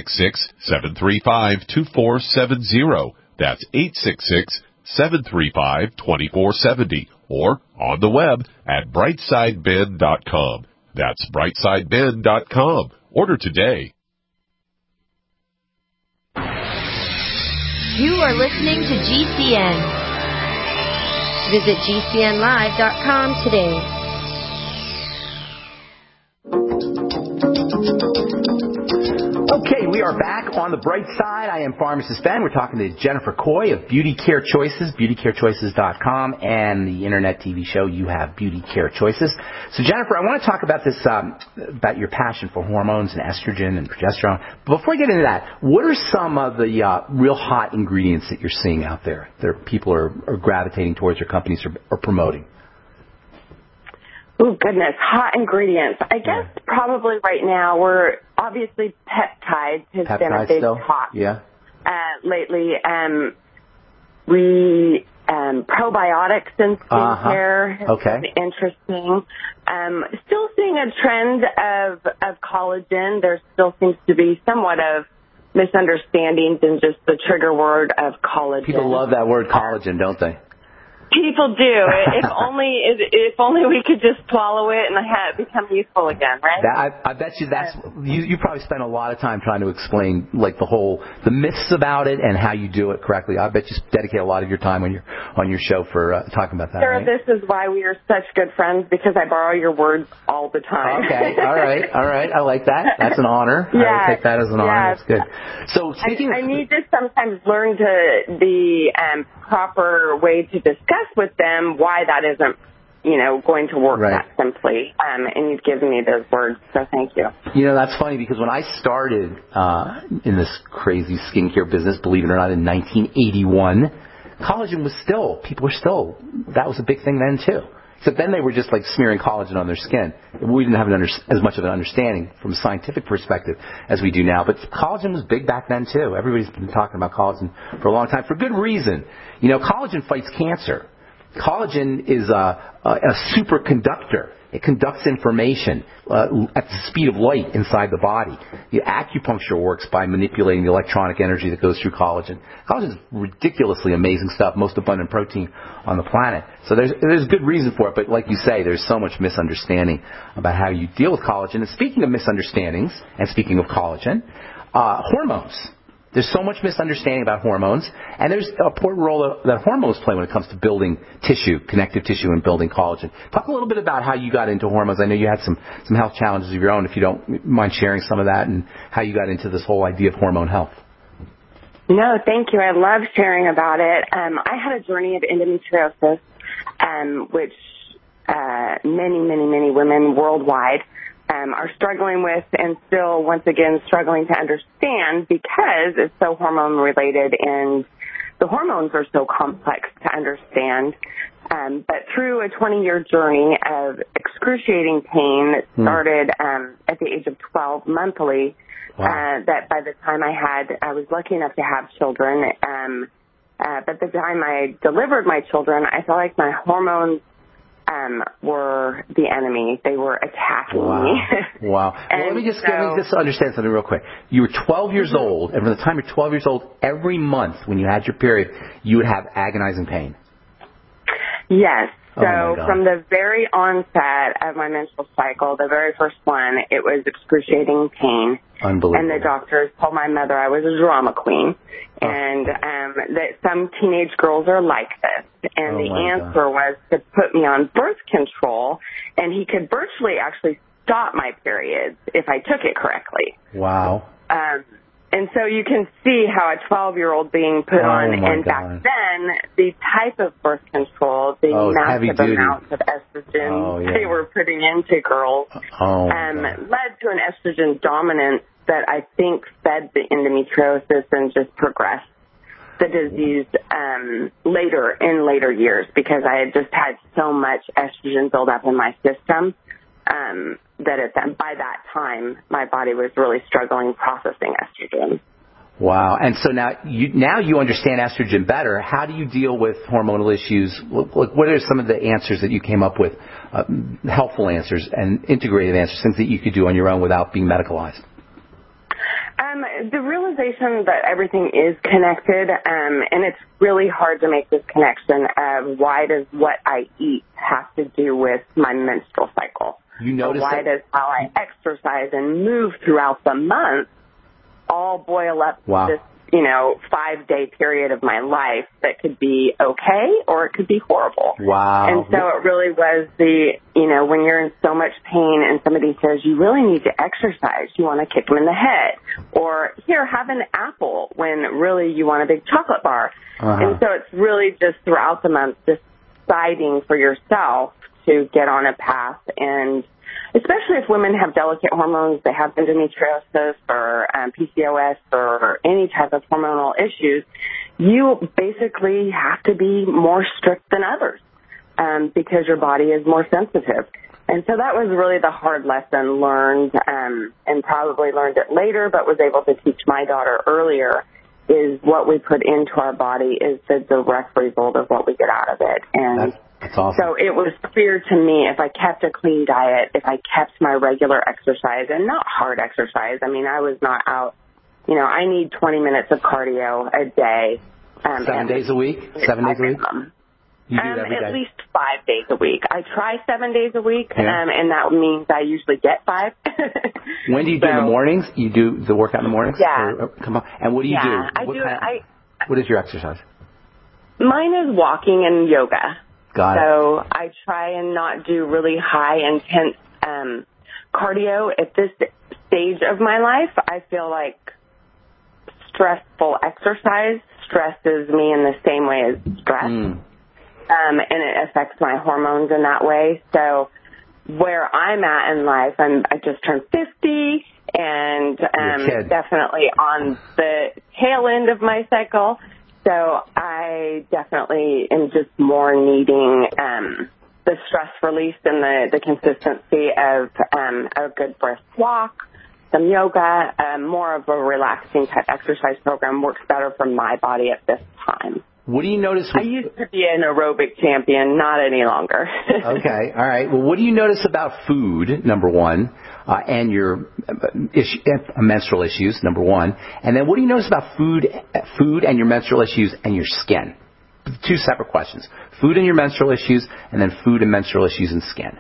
866-735-2470. That's 866-735-2470. Or on the web at brightsideben.com. That's brightsideben.com. Order today. You are listening to GCN. Visit GCNlive.com today. Okay, we are back on the bright side. I am Pharmacist Ben. We're talking to Jennifer Coy of Beauty Care Choices, beautycarechoices.com, and the internet TV show You Have Beauty Care Choices. So, Jennifer, I want to talk about this, about your passion for hormones and estrogen and progesterone. But before I get into that, what are some of the real hot ingredients that you're seeing out there that people are gravitating towards, your companies are promoting? Oh, goodness. Hot ingredients. I guess probably right now we're obviously peptides has been a big talk lately. Probiotics in skincare has been interesting. Still seeing a trend of collagen. There still seems to be somewhat of misunderstandings in just the trigger word of collagen. People love that word collagen, don't they? People do. If only we could just swallow it and have it become useful again, right? I bet you you probably spend a lot of time trying to explain like the myths about it and how you do it correctly. I bet you dedicate a lot of your time on your show for talking about that. Sarah, right? This is why we are such good friends, because I borrow your words all the time. Okay. All right. I like that. That's an honor. I will take that as an honor. That's good. So I need to sometimes learn the proper way to discuss with them why that isn't, going to work that simply. And you've given me those words, so thank you. That's funny because when I started in this crazy skincare business, believe it or not, in 1981, collagen was that was a big thing then too. Except then they were just like smearing collagen on their skin. We didn't have as much of an understanding from a scientific perspective as we do now. But collagen was big back then too. Everybody's been talking about collagen for a long time for good reason. Collagen fights cancer. Collagen is a superconductor. It conducts information at the speed of light inside the body. The acupuncture works by manipulating the electronic energy that goes through collagen. Collagen is ridiculously amazing stuff, most abundant protein on the planet. So there's good reason for it, but like you say, there's so much misunderstanding about how you deal with collagen. And speaking of misunderstandings, and speaking of collagen, hormones. There's so much misunderstanding about hormones, and there's an important role that hormones play when it comes to building tissue, connective tissue, and building collagen. Talk a little bit about how you got into hormones. I know you had some health challenges of your own, if you don't mind sharing some of that, and how you got into this whole idea of hormone health. No, thank you. I love sharing about it. I had a journey of endometriosis, which many women worldwide are struggling with, and still, once again, struggling to understand because it's so hormone related. And the hormones are so complex to understand. But through a 20-year journey of excruciating pain that started at the age of 12 monthly, that by the time I was lucky enough to have children, but the time I delivered my children, I felt like my hormones were the enemy. They were attacking me. Wow. Well, let me just understand something real quick. You were 12 years old, and from the time you're 12 years old, every month when you had your period, you would have agonizing pain. Yes. So from the very onset of my menstrual cycle, the very first one, it was excruciating pain. Unbelievable. And the doctors told my mother I was a drama queen, and that some teenage girls are like this. And the answer was to put me on birth control, and he could virtually actually stop my periods if I took it correctly. Wow. And so you can see how a 12-year-old being put on, and back then, the type of birth control, the massive amounts of estrogen they were putting into girls, led to an estrogen dominance that I think fed the endometriosis and just progressed the disease in later years, because I had just had so much estrogen build up in my system. That by that time, my body was really struggling processing estrogen. Wow. And so now you understand estrogen better. How do you deal with hormonal issues? What are some of the answers that you came up with, helpful answers and integrated answers, things that you could do on your own without being medicalized? The realization that everything is connected, and it's really hard to make this connection of why does what I eat have to do with my menstrual cycle? You notice why does how I exercise and move throughout the month all boil up this, 5-day period of my life that could be okay or it could be horrible. Wow. And so it really was when you're in so much pain and somebody says you really need to exercise, you want to kick them in the head. Or here, have an apple, when really you want a big chocolate bar. And so it's really just throughout the month deciding for yourself to get on a path, and especially if women have delicate hormones, they have endometriosis or PCOS or any type of hormonal issues, you basically have to be more strict than others because your body is more sensitive. And so that was really the hard lesson learned, and probably learned it later, but was able to teach my daughter earlier, is what we put into our body is the direct result of what we get out of it. And that's awesome. So it was clear to me, if I kept a clean diet, if I kept my regular exercise, and not hard exercise. I mean, I was not out, I need 20 minutes of cardio a day. 7 days a week? 7 days a week? You do it every day? At least 5 days a week. I try 7 days a week, and that means I usually get 5. When do you do in the mornings? You do the workout in the mornings? Yeah. Come on. And what do you do? What is your exercise? Mine is walking and yoga. Got it. So I try and not do really high intense cardio at this stage of my life. I feel like stressful exercise stresses me in the same way as stress. And it affects my hormones in that way. So where I'm at in life, I just turned 50 and definitely on the tail end of my cycle. So I definitely am just more needing the stress release and the consistency of a good brisk walk, some yoga, more of a relaxing type exercise program works better for my body at this time. What do you notice? I used to be an aerobic champion, not any longer. Okay, all right. Well, what do you notice about food, number one, and your menstrual issues, number one? And then what do you notice about food and your menstrual issues and your skin? 2 separate questions. Food and your menstrual issues, and then food and menstrual issues and skin.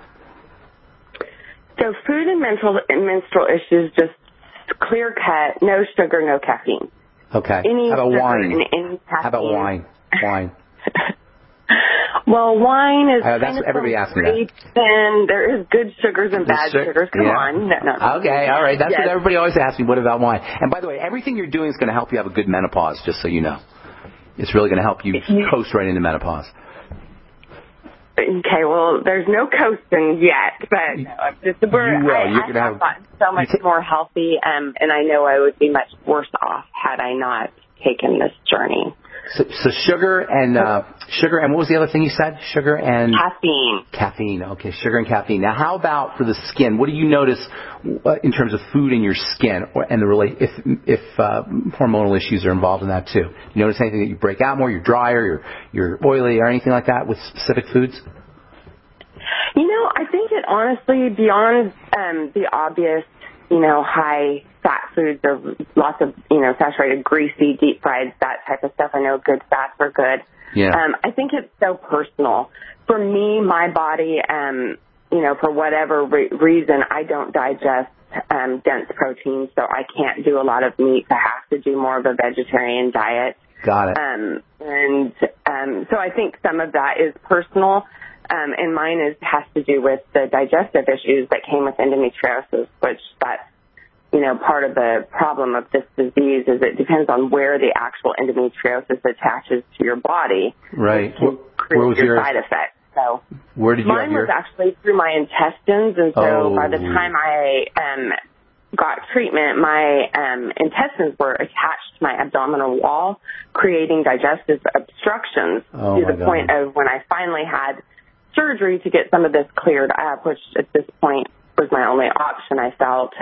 So food and menstrual issues, just clear cut, no sugar, no caffeine. Okay. How about wine? How about wine? Well, wine is that's what everybody asks me that. And there is good sugars and bad sugars. Come on. No. Okay, all right. That's what everybody always asks me. What about wine? And by the way, everything you're doing is going to help you have a good menopause, just so you know. It's really going to help you coast right into menopause. Okay, well, there's no coasting yet, but I have gotten so much more healthy, and I know I would be much worse off had I not taken this journey. So sugar and what was the other thing you said? Sugar and caffeine. Caffeine. Okay, sugar and caffeine. Now, how about for the skin? What do you notice in terms of food in your skin, and if hormonal issues are involved in that too? Do you notice anything that you break out more? You're drier, you're oily, or anything like that with specific foods? I think it honestly, beyond the obvious, high fat foods or lots of, saturated, greasy, deep fried, that type of stuff. I know good fats are good. Yeah. I think it's so personal. For me, my body, for whatever reason, I don't digest dense protein, so I can't do a lot of meat. I have to do more of a vegetarian diet. Got it. So I think some of that is personal. And mine has to do with the digestive issues that came with endometriosis, which that's, part of the problem of this disease is it depends on where the actual endometriosis attaches to your body. Right. Where was your side effects? So where did you mine was actually through my intestines, and so by the time I got treatment, my intestines were attached to my abdominal wall, creating digestive obstructions to the point of when I finally had surgery to get some of this cleared up, which at this point was my only option. I felt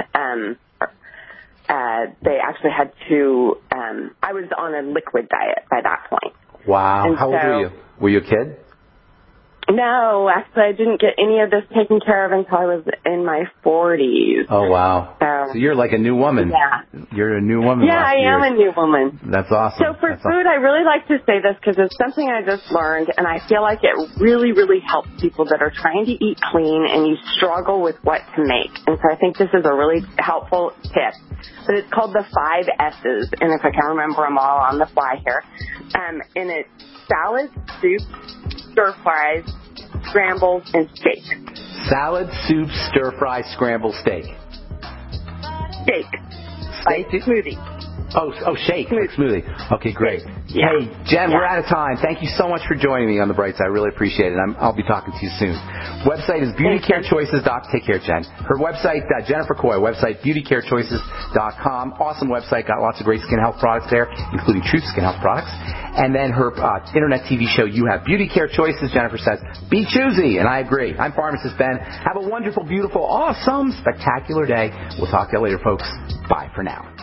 they actually had to. I was on a liquid diet by that point. Wow! And how old were you? Were you a kid? No, actually, I didn't get any of this taken care of until I was in my 40s. Oh, wow. So you're like a new woman. Yeah. You're a new woman. Yeah, I am a new woman. That's awesome. So for food, I really like to say this because it's something I just learned, and I feel like it really, really helps people that are trying to eat clean and you struggle with what to make. And so I think this is a really helpful tip. But it's called the 5 S's, and if I can remember them all on the fly here. And it's salad, soup, stir fries, scrambles, and steak. Salad, soup, stir fry, scramble, steak. Steak. Like smoothie. Oh, shake. Smoothie. Okay, great. Yeah. Hey, Jen, we're out of time. Thank you so much for joining me on The Bright Side. I really appreciate it. I'll be talking to you soon. Website is beautycarechoices.com. Take care, Jen. Her website, Jennifer Coy, website beautycarechoices.com. Awesome website. Got lots of great skin health products there, including Truth Skin Health products. And then her internet TV show, You Have Beauty Care Choices. Jennifer says, be choosy. And I agree. I'm Pharmacist Ben. Have a wonderful, beautiful, awesome, spectacular day. We'll talk to you later, folks. Bye for now.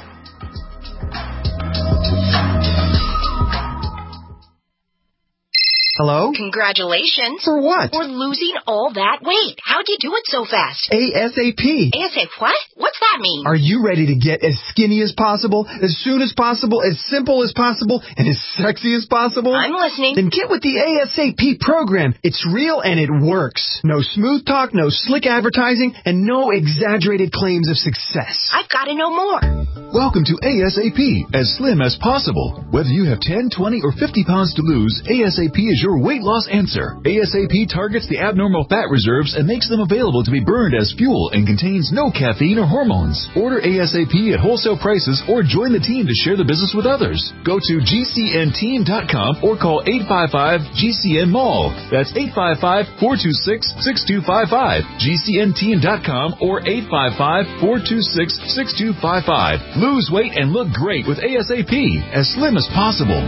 Hello? Congratulations. For what? For losing all that weight. How'd you do it so fast? ASAP. ASAP what? What's that mean? Are you ready to get as skinny as possible, as soon as possible, as simple as possible, and as sexy as possible? I'm listening. Then get with the ASAP program. It's real and it works. No smooth talk, no slick advertising, and no exaggerated claims of success. I've got to know more. Welcome to ASAP, as slim as possible. Whether you have 10, 20, or 50 pounds to lose, ASAP is your weight loss answer. ASAP targets the abnormal fat reserves and makes them available to be burned as fuel and contains no caffeine or hormones. Order ASAP at wholesale prices or join the team to share the business with others. Go to GCNteam.com or call 855-GCN-MALL. That's 855-426-6255. GCNteam.com or 855-426-6255. Lose weight and look great with ASAP, as slim as possible.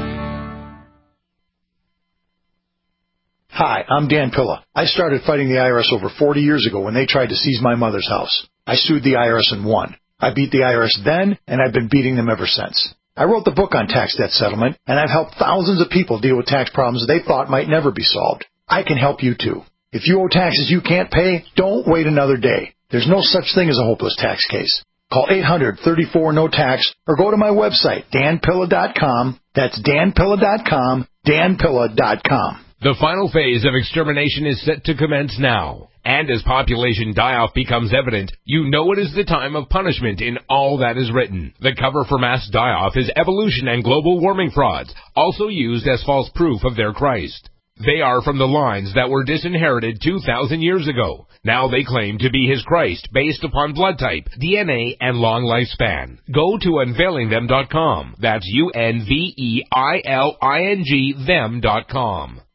Hi, I'm Dan Pilla. I started fighting the IRS over 40 years ago when they tried to seize my mother's house. I sued the IRS and won. I beat the IRS then, and I've been beating them ever since. I wrote the book on tax debt settlement, and I've helped thousands of people deal with tax problems they thought might never be solved. I can help you too. If you owe taxes you can't pay, don't wait another day. There's no such thing as a hopeless tax case. Call 800-34-NO-TAX or go to my website, danpilla.com. That's danpilla.com, danpilla.com. The final phase of extermination is set to commence now. And as population die-off becomes evident, you know it is the time of punishment in all that is written. The cover for mass die-off is evolution and global warming frauds, also used as false proof of their Christ. They are from the lines that were disinherited 2,000 years ago. Now they claim to be his Christ based upon blood type, DNA, and long lifespan. Go to unveilingthem.com. That's UNVEILING them.com.